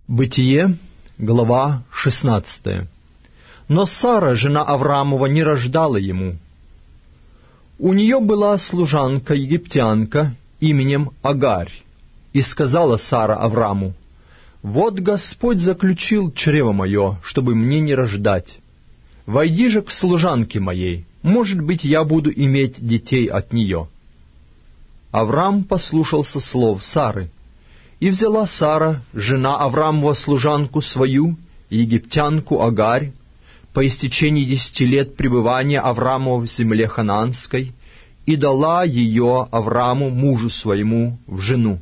Бытие, глава 16. Но Сара, жена Авраамова, не рождала ему. У нее была служанка-египтянка именем Агарь, и сказала Сара Аврааму: «Вот Господь заключил чрево мое, чтобы мне не рождать. Войди же к служанке моей, может быть, я буду иметь детей от нее». Авраам послушался слов Сары, и взяла Сара, жена Авраамова, служанку свою, египтянку Агарь, по истечении 10 лет пребывания Авраамова в земле ханаанской, и дала ее Аврааму, мужу своему, в жену.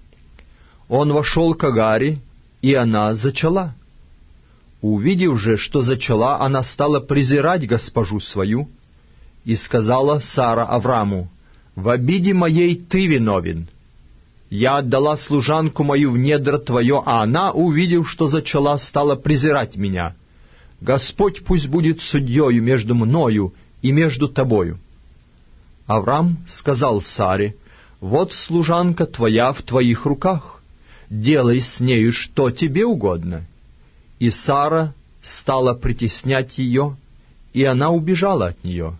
Он вошел к Агари, и она зачала. Увидев же, что зачала, она стала презирать госпожу свою, и сказала Сара Аврааму: «В обиде моей ты виновен. Я отдала служанку мою в недра твое, а она, увидев, что зачала, стала презирать меня. Господь пусть будет судьею между мною и между тобою». Авраам сказал Саре: «Вот служанка твоя в твоих руках, делай с нею что тебе угодно». И Сара стала притеснять ее, и она убежала от нее.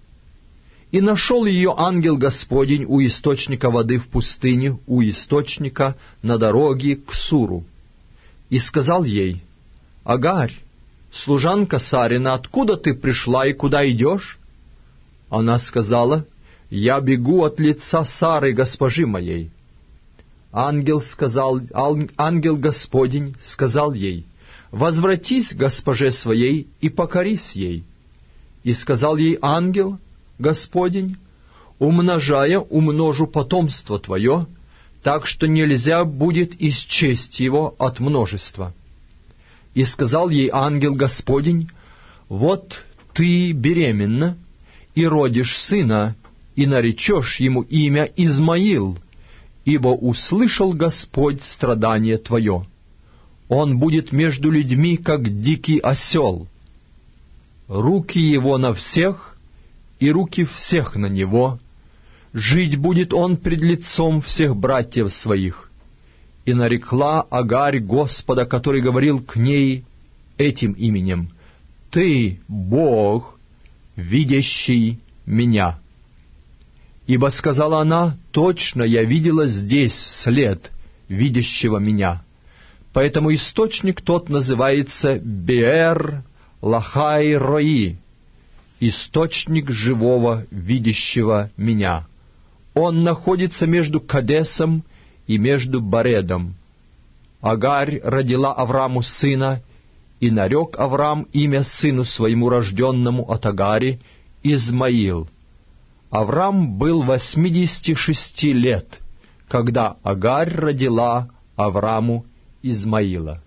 И нашел ее ангел Господень у источника воды в пустыне, у источника на дороге к Суру. И сказал ей: «Агарь, служанка Сарина, откуда ты пришла и куда идешь?» Она сказала: «Я бегу от лица Сары, госпожи моей». Ангел Господень сказал ей: «Возвратись к госпоже своей и покорись ей». И сказал ей ангел Господень: «Умножая, умножу потомство твое, так что нельзя будет исчесть его от множества». И сказал ей ангел Господень: «Вот ты беременна, и родишь сына, и наречешь ему имя Измаил, ибо услышал Господь страдание твое. Он будет между людьми, как дикий осел. Руки его на всех, и руки всех на него. Жить будет он пред лицом всех братьев своих». И нарекла Агарь Господа, который говорил к ней, этим именем: «Ты, Бог, видящий меня». Ибо, сказала она, точно я видела здесь след видящего меня. Поэтому источник тот называется Беэр Лахай Рои, источник живого, видящего меня. Он находится между Кадесом и между Баредом. Агарь родила Аврааму сына, и нарек Авраам имя сыну своему рожденному от Агари Измаил. Авраам был 86 лет, когда Агарь родила Аврааму Измаила.